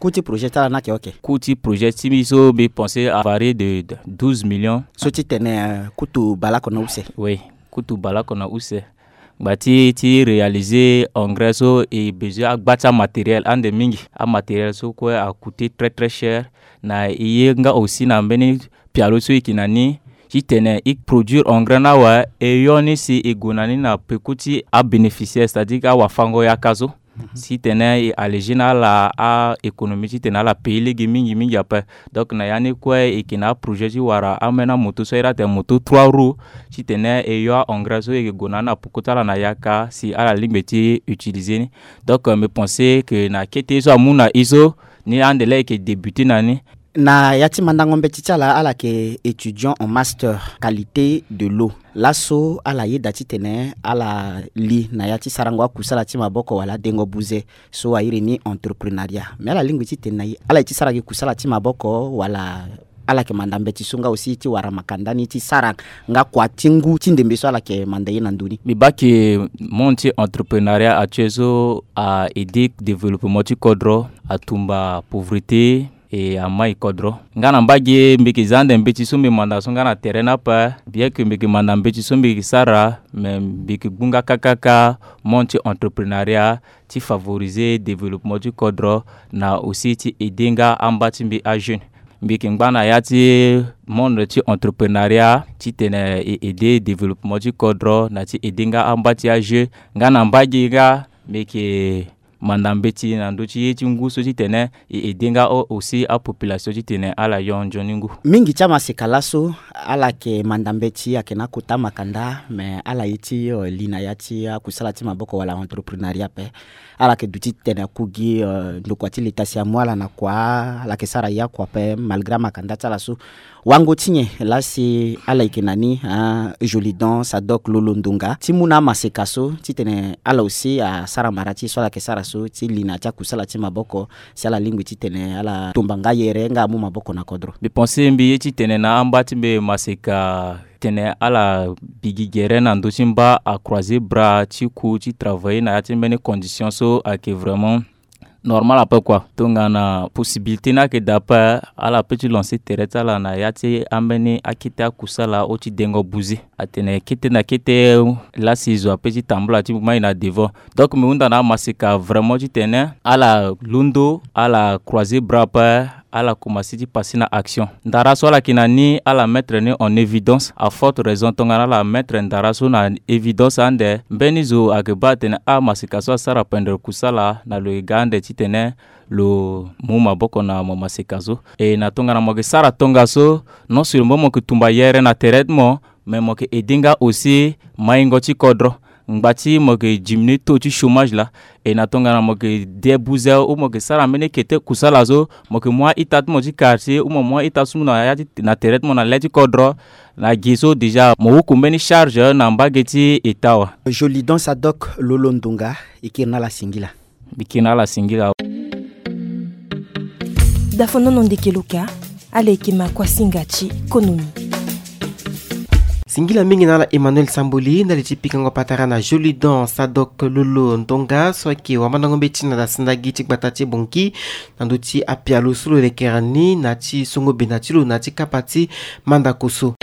Kuti projet tala na ke ok. Kuti projet timiso be pensé à varier de, de douze millions. So ti tene kutu balako na use. Oui, kutu balako na use. Bati ti réaliser engrais so et besoin agbacha matériel ande mingi. A matériel so quoi a coûté très très cher. Na iye nga aussi na mbeni pialo so ikinani. Ti tene ik produire engrais na wa e yoni si igunani na pekuti a bénéficier, c'est-à-dire ka wafango ya kazo. Mm-hmm. Si tene allégé na la a économie ti tene la pays legi mingi mingi après. Donc na yani quoi et qui na projet ti wara amena moto so ira te moto trois roues ti tene e yo engrais so e gonana pokota la na yaka si à la ligne ti utiliser. Donc me penser que na kete so amuna iso ni andele ke débuter nani na yati mandangombe titala ala ke étudiant en master qualité de l'eau. Lasso ala yeda titene ala li na yati sarangwa kusala ti maboko wala dengo buze so ayiri ni entrepreneuriat. Mais ala lingwi titene ala ti saragi kusala ti maboko wala ala ke mandambe ti sunga aussi ti wara makandani ti sarang nga kwa tingu ti ndembe so ala ke mandaye na nduni. Mi baki monti entrepreneuriat a chezo a aider développement ti kodro a tumba pauvreté et à mai kodro ngana mbagi mbiki zande mbiti sumbi manda sunga na terrain pa bien que mbiki manda mbiti sumbi sara mais mbiki bunga kakaka monti entrepreneuriat ti favoriser développement du kodro na aussi ti edenga ambati mbi a jeune mbiki ngana yati monde ti entrepreneuriat ti tene aider développement du kodro na ti edenga ambati a jeune ngana mbagi ga mbiki mandambeti na ndochi yeti nguso ti tene e edenga aussi a population ti tene ala yon joningu mingi chama sekalaso ala ke mandambeti akena kuta makanda mais ala yiti uh, lina yati kusala ti maboko wala entrepreneuriat pe ala ke duti tene kugi uh, ndokwati letasi ya mwala na kwa ala ke sara ya kwa pe malgré makanda tala so wango tinye la si ala ikenani uh, Jolidon Sadok Lolondonga timuna masekaso ti tene ala aussi a uh, sara marati so ala ke sara so ti lina tia kusala ti maboko si ala lingwi ti tene ala tumbanga yere nga mu maboko na kodro bi penser mbi ti tene na ambati be maseka tene ala bigi gere na ndochi mba a croiser bras ti ku ti travailler na ti mene conditions so a que vraiment normal après quoi tonga na possibilité na ke dapa ala petit lancer tereta la na yati ambeni akita kusala oti dengo buzi atene kite na kite la sizo petit tambla ti mai na devant donc me unda na masika vraiment ti tene ala lundo ala croiser bras pa ala commencer ti passer na action ndara so la kinani ala mettre ni en évidence à forte raison tonga la mettre ndara so na évidence ande benizo akeba tene a masika so sara pendre kusala na lo gande ti tene lo muma boko na mama sekazo e na tonga na moke sara tonga so non seulement mo que tumba yere na traitement mais mo que edinga aussi maingo ti kodro ngbati mo que diminuer taux ti chômage là e na tonga na mo que débouzer ou mo que sara mene kete kusala zo mo que moi itat mo ti quartier ou mo moi itat sum na ya na traitement na leti kodro na giso déjà mo ku meni charge na mbageti etawa Jolidon Sadok Lolondonga ikirna la singila bikina la singila dafono nondekeluka alekema kwa singachi konomi singila mingi na la Emmanuel Samboli na litipika ngo patara na Jolidon Sadok Lolondonga soki wamana ngombe tina da sindagi tik batati bonki nanduti apialo sulu lekerani na ti songo benatilu na ti kapati mandakoso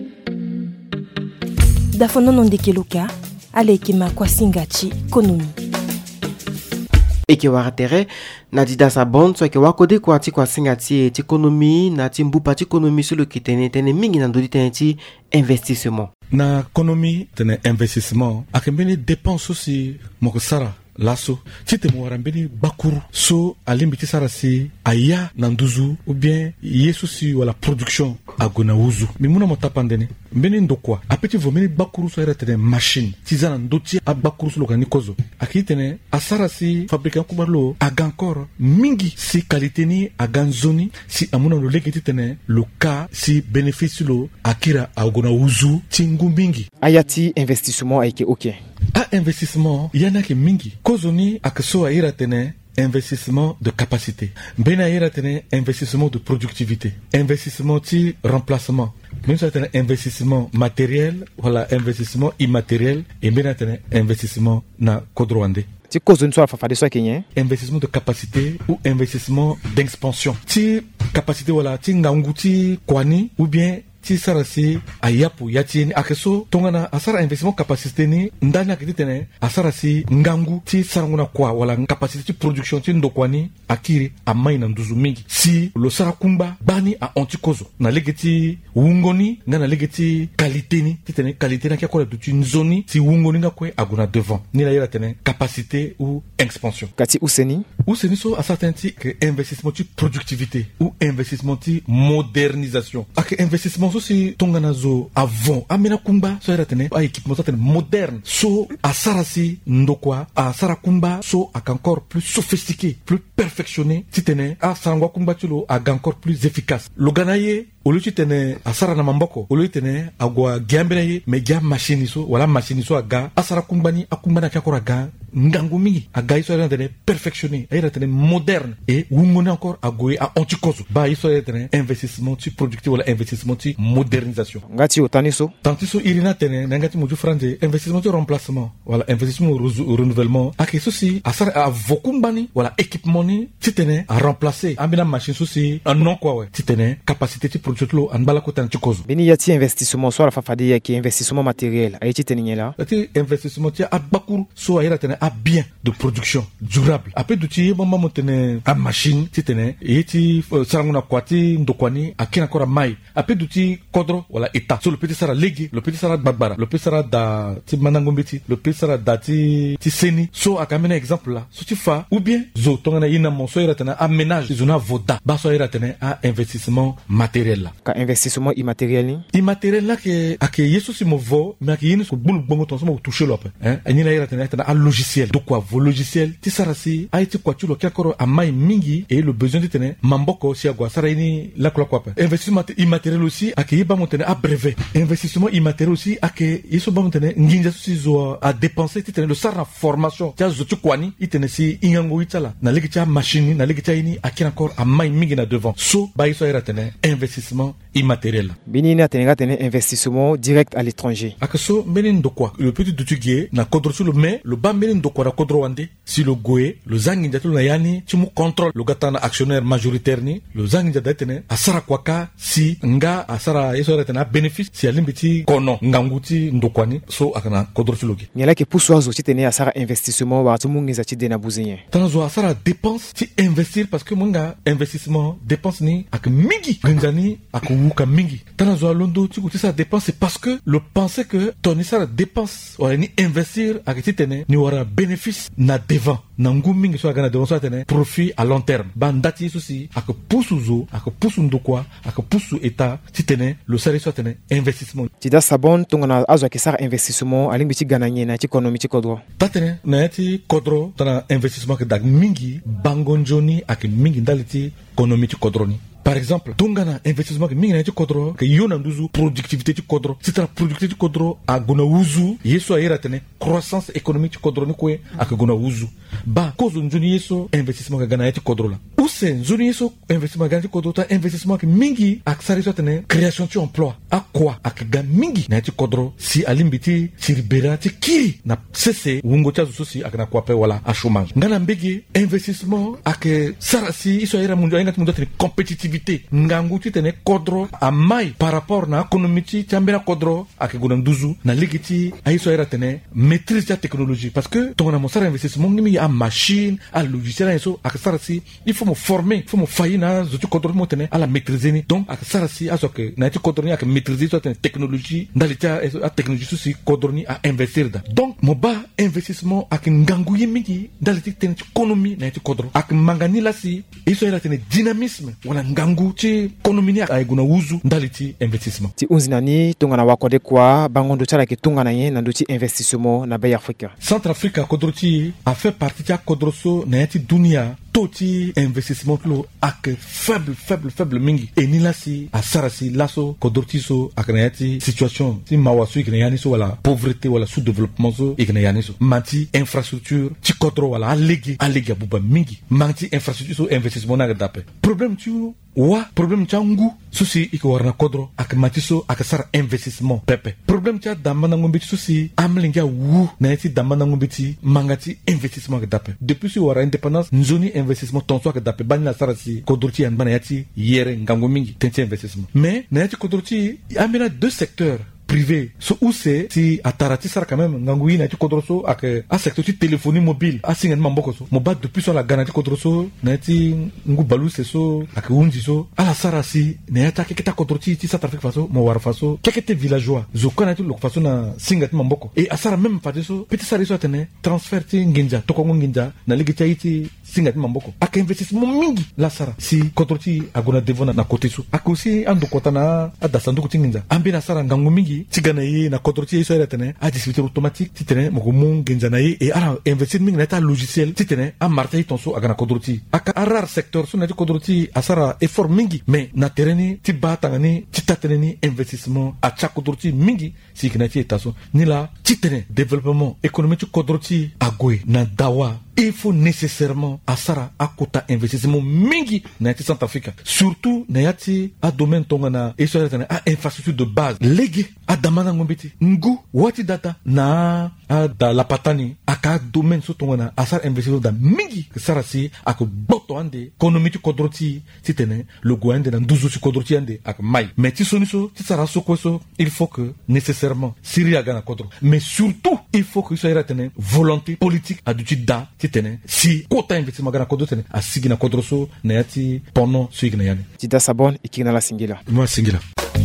dafono nondekeluka alekema kwa singachi konomi eke waratere na dida sa bond so ke wakode kwa ti kwa singati ti ekonomi na ti mbupa ti ekonomi sulu ki tene tene mingi na ndodi tene ti investissement na ekonomi tene investissement akembeni dépense aussi moko sara lasso tite mo warambeni bakuru so alimbi ti sara si aya na nduzu ou bien yesu si wala production agona uzu mi muna mo tapandene mbeni ndokwa apeti vomeni bakuru so era tene machine ti zana ndoti a bakuru so lokani kozo akitene asara si fabricant kubarlo agankor mingi si qualité ni aganzoni si amuna lo lekiti tene lo ka si bénéfice lo akira agona uzu tingu mingi ayati investissement ayke ok a investissement yana ke mingi kozoni akaso aira tene investissement de capacité bena aira tene investissement de productivité investissement ti remplacement même ça tene investissement matériel wala investissement immatériel et bena tene investissement na kodroande ti cause soit fa fa de soit kenyen investissement de capacité ou investissement d'expansion ti capacité wala ti ngangu ti kwani ou bien ti sarasi ayapu yatini akeso tongana asara investissement capacité ni ndani akitene asara si ngangu ti saranguna kwa wala capacité ti production ti ndokwani akiri amai na nduzu mingi si lo sara kumba bani a antikozo na legeti wungoni ngana legeti qualité ni ti tene qualité na kia du ti nzoni si wungoni nga kwe aguna devant ni la yela tene capacité ou expansion kati useni useni so asata ti que investissement ti productivité ou investissement ti modernisation ak investissement so si tongana zo avant amena kumba so era tene a équipement tene moderne so asara si ndokwa asara kumba so ak encore plus sophistiqué plus perfectionné ti tene a sangwa kumba tilo ak encore plus efficace lo ganaye olu ti tene asara na mamboko olu tene agwa giambere ye me gia machine so wala machine so aga asara kumbani akumbana kakora ga ngangu mingi aga iso era tene perfectionné era tene moderne et wungoni encore agoye a antikozo ba iso era tene investissement ti productif wala investissement ti modernisation ngati otani so tanti so irina tene ngati moju franje investissement ti remplacement wala investissement au renouvellement ak so si asara a vokumbani wala équipement ni ti tene a remplacer amina machine so si un non quoi ouais ti tene capacité ti production an bala ko tan ti kozo bini yati investissement so la fafadi ya ki investissement matériel ay ti teni la ti investissement ti abakuru so ayira tene a bien de production durable après du ti mama motene a machine ti tene e ti saranguna kwati ndokwani akina kora mai après du ti kodro wala état so le petit sara legi le petit sara babara le petit sara da ti manangombeti le petit sara da ti ti seni so akamena exemple là so ti fa ou bien zo tongana ina mo so ayira tene a ménage zona voda ba so ayira tene a investissement matériel là ka investissement immatériel ni immatériel là que ake yesu si mo vo mais ake yini ko bulu bongo ton so mo toucher lo hein ani na yira tena tena a logiciel donc quoi vos logiciel ti sarasi a été quoi tu lo kakoro a mai mingi et le besoin de tena mamboko si agwa saraini la kwa kwa investissement immatériel aussi ake yiba mo tena a brevet investissement immatériel aussi ake yeso ba mo tena nginja si zo a dépenser ti tena le sara formation ti zo tu kwani itene si ingango itala na legi ti machine na legi ti ini ake encore a mai mingi na devant so ba yeso yira tena investissement immatériel. Bini na tenga tene investissement direct à l'étranger. Akaso menen de quoi le petit de tugué na kodro sur le mais le bas menen de quoi na kodro wande si le goé le zangi njatu na yani ti mu contrôle le gatana actionnaire majoritaire ni le zangi njatu tene asara kwaka si nga asara yeso retena bénéfice si alimbiti kono nganguti ndokwani so akana kodro sur le gé. Nyala ke pousso azo ti tene asara investissement wa tu mungiza ti dena buzinye. Tanazo asara dépense ti investir parce que munga investissement dépense ni ak mingi ngani ak wuka mingi tana zo londo tu kuti ça dépense c'est parce que le penser que ton ça dépense ou ni investir avec tene ni wara bénéfice na devant na ngu mingi so gana devant so tene profit à long terme bandati souci ak pousu zo ak pousu ndokwa ak pousu état ti tene le salaire so tene investissement ti da sabon tongana azo ke ça investissement alingi ti gananye na ti économie ti kodro tatene na ti kodro tana investissement que dag mingi bangonjoni ak mingi daliti économie ti kodro ni. Par exemple, tongana investissement que mingi na ti kodro que yona nduzu productivité ti kodro c'est la productivité ti kodro a gona uzu yeso ayera tene croissance économique ti kodro ni kwe ak gona uzu ba kozo njuni yeso investissement que gana ti kodro la use njuni yeso investissement gana ti kodro ta investissement que mingi ak sari so tene création ti emploi a quoi ak ga mingi na ti kodro si alimbiti sirbera ti kiri na cesse wungo ti azo si ak na kwape wala a chômage ngana mbege investissement ak sarasi iso ayera munjo ngati munjo tene compétitivité ngangu ti tene kodro a mai par rapport na économie ti tambena kodro ak gona nduzu na ligiti aiso era tene maîtrise ta technologie parce que ton na sara investissement ngi a machine a logiciel aiso ak sarasi il faut me former il faut me faina zo ti kodro mo tene à la maîtriser ni donc ak sarasi aso que na ti kodro ni ak maîtriser so tene technologie ndalita a technologie so si kodro ni a investir da donc mo ba investissement ak ngangu yimigi ndaliti tene ti économie na ti kodro ak mangani la si iso era tene dynamisme wala ngangu ti économie ay guna uzu ndaliti investissement ti unzinani tongana wakode kwa bangondo tsala ke tongana ye na ndoti investissement na bay Afrique Centrafrique kodroti a fait partie ta kodroso na yati dunia toti investissement lo ak faible faible faible mingi et ni lasi a sarasi laso kodroti so ak na yati situation ti mawasu ikna yani so wala pauvreté wala sous développement so ikna yani so manti infrastructure ti kodro wala alegi alegi abuba mingi manti infrastructure so investissement na dape problème tu wa problème cha ngu susi iko warna kodro ak matiso ak sar investissement pepe problème cha damana ngombiti susi amlinga wu na yati damana ngombiti mangati investissement ke dape depuis si wara indépendance nzoni investissement tonso ke dape banya sara si kodrochi an bana yati yere ngango mingi tenti investissement mais na yati kodrochi amena deux secteurs privé so où c'est si atarati sara quand même ngangui na ti kodroso ak a secteur ti téléphonie mobile a singen mamboko so mo ba depuis sur la garantie kodroso na ti ngu balu c'est so ak unji so ala sara si na ta ke ta kodroti ti sa trafic faso mo war faso ke ke te villageois zo kana ti lok faso na singat mamboko et a sara même fa so petit sara so tene transfert ti nginja to ko nginja na ligi ti singat mamboko ak investissement mingi la sara si kodroti agona devona na côté so ak aussi ando kotana adasandu ko tinginja ambina sara ngangu mingi tigana yi na kodroti yi so tene a distributeur automatique ti tene mo ko mun nginja na yi et ala investir mingi na ta logiciel ti tene a marté ton so agana kodroti ak a rare secteur so na ti kodroti a sara effort mingi mais na tereni ti batangani ti tateni investissement a cha kodroti mingi si kina ti etaso ni la ti tene développement économique kodroti agwe na dawa il faut nécessairement à Sara à kota investissement mingi na yati Centrafrique surtout na yati a domaine tongana et sur a infrastructure de base légui a damana ngombiti ngu wati data na a da la patani aka domaine so tongana a Sara investissement da mingi Sara si ak boto ande économie ti kodroti ti tene le goende na nduzu si kodroti ande ak mai mais ti soniso ti Sara so ko so il faut que nécessairement Syria gana kodro mais surtout il faut que ça ira tene volonté politique a du da tene si kota investissement gana kodo tene a sigina kodroso na yati pono suigna yani Dida Sabon ikina la singila moi singila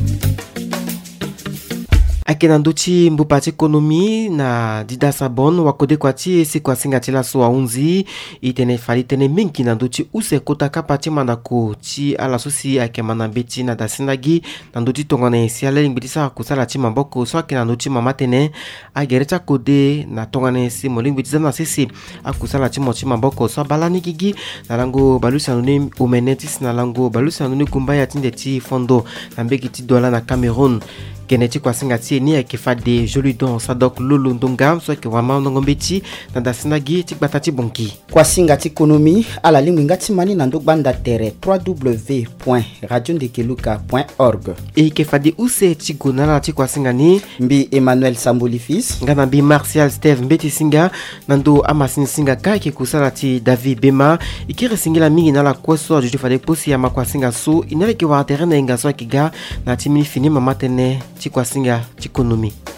akena ndochi mbupati ekonomi na Dida Sabon wakode kwati esi kwa singatila so aunzi itene fali tene mingi na ndochi use kota kapati manako chi ala sosi akemana beti na dasinagi na ndochi tongana esi ala lingbitisa kusala chi mamboko so akena ndochi mama tene agerecha kode na tongana esi molingbitisa na sisi akusala chi mochi mamboko so balani gigi na lango balusi anone umenetis na lango balusi anone kumbaya tinde ti fondo na mbeki ti dola na Cameroun Geneti kwa singati ni akifade joli don sadok lulu ndongam so ke wama ndongombeti na dasinagi tikbatati bonki kwa singati ekonomi ala lingu ngati mani na ndobanda tere w w w point radio ndekeluka point org e kefade use tigona na tikwa singani mbi Emmanuel Samboli fils ngana mbi Martial Steve mbeti singa nando amasin singa ka ke kusala ti David Bema ikire singila mingi na la kweso je fade posi ya makwa singa so inale ke wa terrain na ingaso kiga na timini fini mama tene Chikwa singa chikonomi.